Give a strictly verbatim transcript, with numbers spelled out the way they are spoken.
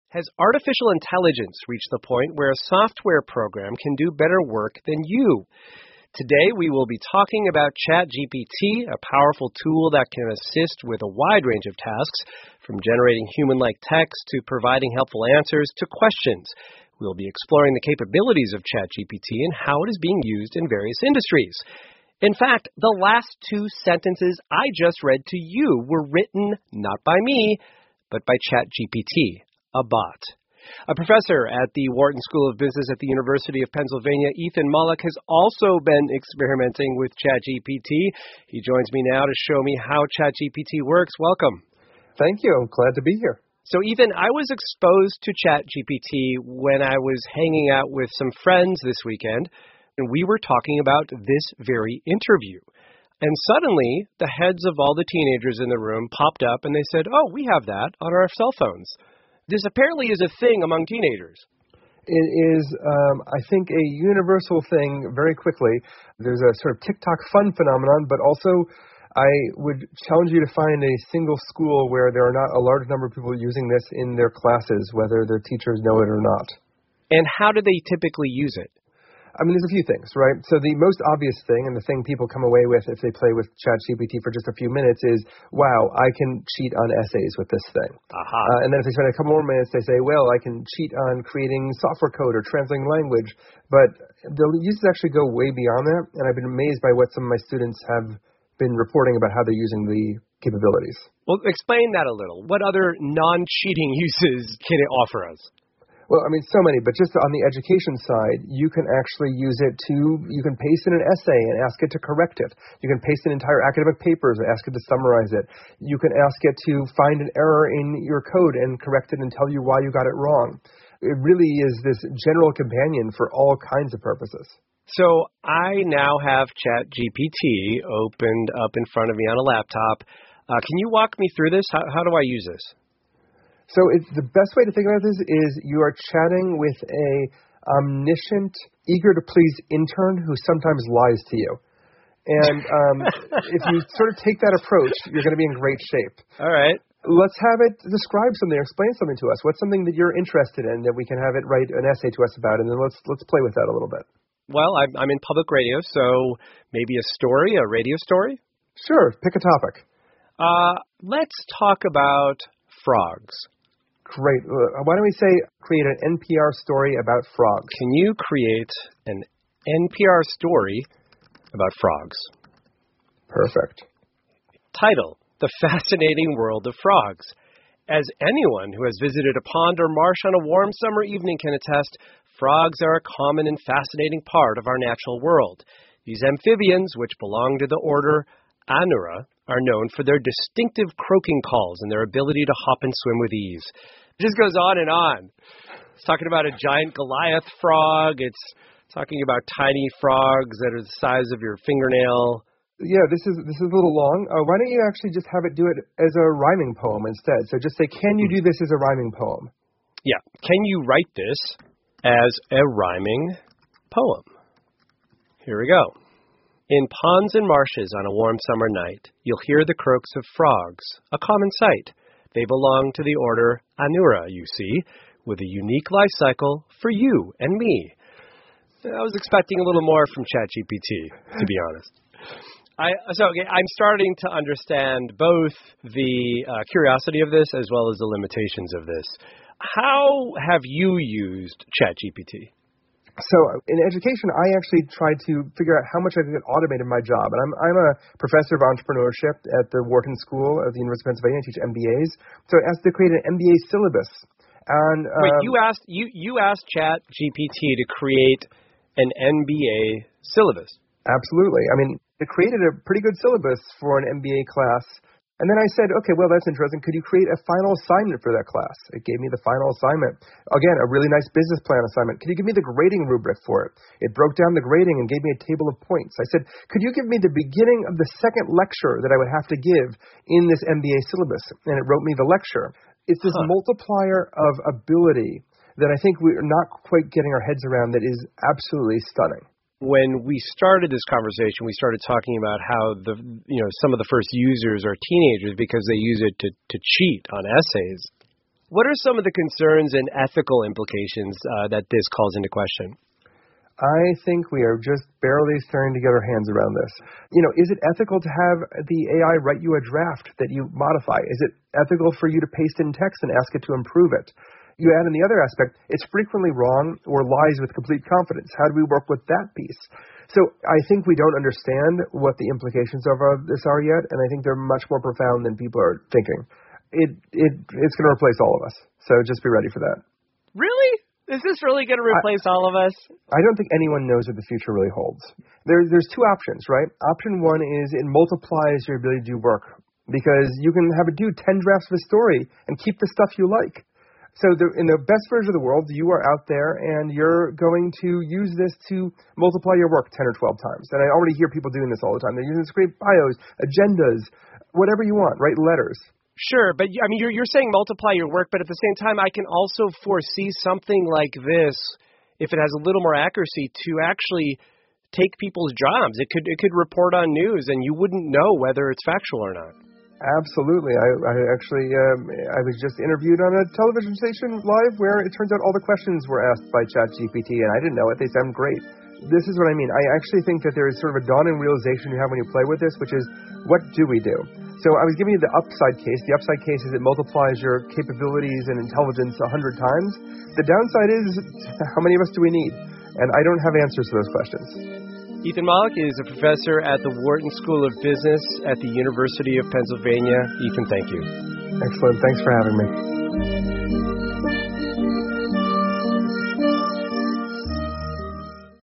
Has artificial intelligence reached the point where a software program can do better work than you? Today, we will be talking about ChatGPT, a powerful tool that can assist with a wide range of tasks, from generating human-like text to providing helpful answers to questions. We'll be exploring the capabilities of ChatGPT and how it is being used in various industries. In fact, the last two sentences I just read to you were written not by me, but by ChatGPT. A bot. A professor at the Wharton School of Business at the University of Pennsylvania, Ethan Mollick, has also been experimenting with ChatGPT. He joins me now to show me how ChatGPT works. Welcome. Thank you. I'm glad to be here. So, Ethan, I was exposed to ChatGPT when I was hanging out with some friends this weekend, and we were talking about this very interview. And suddenly, the heads of all the teenagers in the room popped up and they said, oh, we have that on our cell phones. This apparently is a thing among teenagers. It is, um, I think, a universal thing very quickly. There's a sort of TikTok fun phenomenon, but also I would challenge you to find a single school where there are not a large number of people using this in their classes, whether their teachers know it or not. And how do they typically use it? I mean, there's a few things, right? So the most obvious thing, and the thing people come away with if they play with ChatGPT for just a few minutes is, wow, I can cheat on essays with this thing. Uh-huh. Uh, and then if they spend a couple more minutes, they say, well, I can cheat on creating software code or translating language. But the uses actually go way beyond that, and I've been amazed by what some of my students have been reporting about how they're using the capabilities. Well, explain that a little. What other non-cheating uses can it offer us? Well, I mean, so many, but just on the education side, you can actually use it to, you can paste in an essay and ask it to correct it. You can paste in entire academic papers and ask it to summarize it. You can ask it to find an error in your code and correct it and tell you why you got it wrong. It really is this general companion for all kinds of purposes. So I now have ChatGPT opened up in front of me on a laptop. Uh, can you walk me through this? How, how do I use this? So it's the best way to think about this is you are chatting with a omniscient, eager-to-please intern who sometimes lies to you. And um, if you sort of take that approach, you're going to be in great shape. All right. Let's have it describe something or explain something to us. What's something that you're interested in that we can have it write an essay to us about, and then let's let's play with that a little bit. Well, I'm, I'm in public radio, so maybe a story, a radio story? Sure. Pick a topic. Uh, let's talk about frogs. Great. Uh, why don't we say create an N P R story about frogs? Can you create an N P R story about frogs? Perfect. Title, The Fascinating World of Frogs. As anyone who has visited a pond or marsh on a warm summer evening can attest, frogs are a common and fascinating part of our natural world. These amphibians, which belong to the order Anura, are known for their distinctive croaking calls and their ability to hop and swim with ease. It just goes on and on. It's talking about a giant Goliath frog. It's talking about tiny frogs that are the size of your fingernail. Yeah, this is this is a little long. Uh, why don't you actually just have it do it as a rhyming poem instead? So just say, can you do this as a rhyming poem? Yeah. Can you write this as a rhyming poem? Here we go. In ponds and marshes on a warm summer night, you'll hear the croaks of frogs, a common sight. They belong to the order Anura, you see, with a unique life cycle for you and me. I was expecting a little more from ChatGPT, to be honest. I, so okay, I'm starting to understand both the uh, curiosity of this as well as the limitations of this. How have you used ChatGPT? So in education, I actually tried to figure out how much I could automate in my job. And I'm I'm a professor of entrepreneurship at the Wharton School of the University of Pennsylvania. I teach M B As. So I asked to create an M B A syllabus. And um, Wait, you asked you you asked ChatGPT to create an M B A syllabus? Absolutely. I mean, it created a pretty good syllabus for an M B A class. And then I said, okay, well, that's interesting. Could you create a final assignment for that class? It gave me the final assignment. Again, a really nice business plan assignment. Could you give me the grading rubric for it? It broke down the grading and gave me a table of points. I said, could you give me the beginning of the second lecture that I would have to give in this M B A syllabus? And it wrote me the lecture. It's this huh. multiplier of ability that I think we're not quite getting our heads around that is absolutely stunning. When we started this conversation, we started talking about how the you know some of the first users are teenagers because they use it to, to cheat on essays. What are some of the concerns and ethical implications uh, that this calls into question? I think we are just barely starting to get our hands around this. You know, is it ethical to have the A I write you a draft that you modify? Is it ethical for you to paste in text and ask it to improve it? You add in the other aspect, it's frequently wrong or lies with complete confidence. How do we work with that piece? So I think we don't understand what the implications of this are yet, and I think they're much more profound than people are thinking. It it It's going to replace all of us, so just be ready for that. Really? Is this really going to replace I, all of us? I don't think anyone knows what the future really holds. There, there's two options, right? Option one is it multiplies your ability to do work because you can have it do ten drafts of a story and keep the stuff you like. So the, in the best version of the world, you are out there and you're going to use this to multiply your work ten or twelve times. And I already hear people doing this all the time. They're using this to create bios, agendas, whatever you want, write letters. Sure, but I mean, you're you're saying multiply your work, but at the same time, I can also foresee something like this, if it has a little more accuracy, to actually take people's jobs. It could it could report on news, and you wouldn't know whether it's factual or not. Absolutely. I, I actually um, I was just interviewed on a television station live where it turns out all the questions were asked by ChatGPT, and I didn't know it. They sound great. This is what I mean. I actually think that there is sort of a dawning realization you have when you play with this, which is, what do we do? So I was giving you the upside case. The upside case is it multiplies your capabilities and intelligence a hundred times. The downside is, how many of us do we need? And I don't have answers to those questions. Ethan Mollick is a professor at the Wharton School of Business at the University of Pennsylvania. Ethan, thank you. Excellent. Thanks for having me.